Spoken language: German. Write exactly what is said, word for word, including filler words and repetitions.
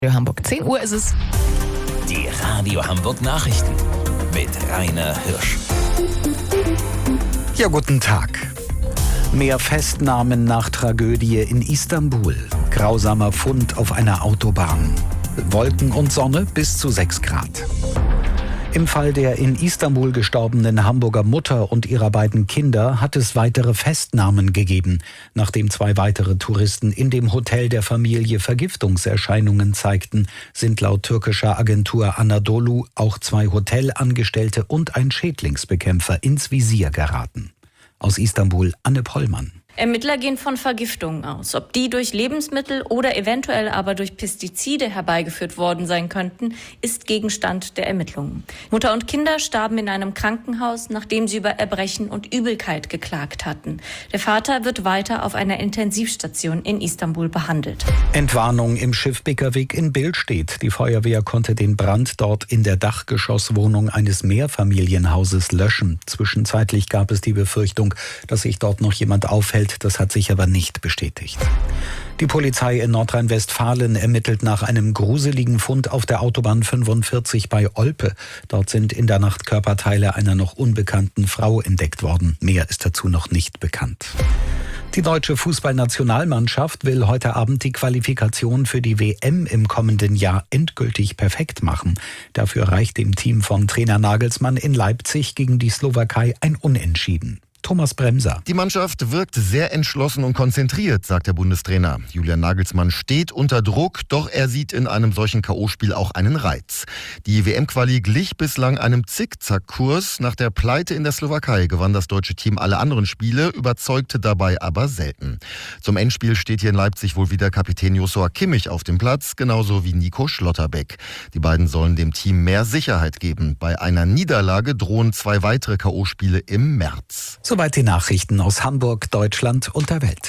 Radio Hamburg. zehn Uhr ist es. Die Radio Hamburg Nachrichten mit Rainer Hirsch. Ja, guten Tag. Mehr Festnahmen nach Tragödie in Istanbul. Grausamer Fund auf einer Autobahn. Wolken und Sonne bis zu sechs Grad. Im Fall der in Istanbul gestorbenen Hamburger Mutter und ihrer beiden Kinder hat es weitere Festnahmen gegeben, nachdem zwei weitere Touristen in dem Hotel der Familie Vergiftungserscheinungen zeigten, sind laut türkischer Agentur Anadolu auch zwei Hotelangestellte und ein Schädlingsbekämpfer ins Visier geraten. Aus Istanbul Anne Pollmann. Ermittler gehen von Vergiftungen aus. Ob die durch Lebensmittel oder eventuell aber durch Pestizide herbeigeführt worden sein könnten, ist Gegenstand der Ermittlungen. Mutter und Kinder starben in einem Krankenhaus, nachdem sie über Erbrechen und Übelkeit geklagt hatten. Der Vater wird weiter auf einer Intensivstation in Istanbul behandelt. Entwarnung im Schiff Bickerweg in Billstedt. Die Feuerwehr konnte den Brand dort in der Dachgeschosswohnung eines Mehrfamilienhauses löschen. Zwischenzeitlich gab es die Befürchtung, dass sich dort noch jemand aufhält. Das hat sich aber nicht bestätigt. Die Polizei in Nordrhein-Westfalen ermittelt nach einem gruseligen Fund auf der Autobahn fünfundvierzig bei Olpe. Dort sind in der Nacht Körperteile einer noch unbekannten Frau entdeckt worden. Mehr ist dazu noch nicht bekannt. Die deutsche Fußballnationalmannschaft will heute Abend die Qualifikation für die W M im kommenden Jahr endgültig perfekt machen. Dafür reicht dem Team von Trainer Nagelsmann in Leipzig gegen die Slowakei ein Unentschieden. Thomas Bremser. Die Mannschaft wirkt sehr entschlossen und konzentriert, sagt der Bundestrainer. Julian Nagelsmann steht unter Druck, doch er sieht in einem solchen K O-Spiel auch einen Reiz. Die W M-Quali glich bislang einem Zickzackkurs. Nach der Pleite in der Slowakei gewann das deutsche Team alle anderen Spiele, überzeugte dabei aber selten. Zum Endspiel steht hier in Leipzig wohl wieder Kapitän Joshua Kimmich auf dem Platz, genauso wie Nico Schlotterbeck. Die beiden sollen dem Team mehr Sicherheit geben. Bei einer Niederlage drohen zwei weitere K O-Spiele im März. Soweit die Nachrichten aus Hamburg, Deutschland und der Welt.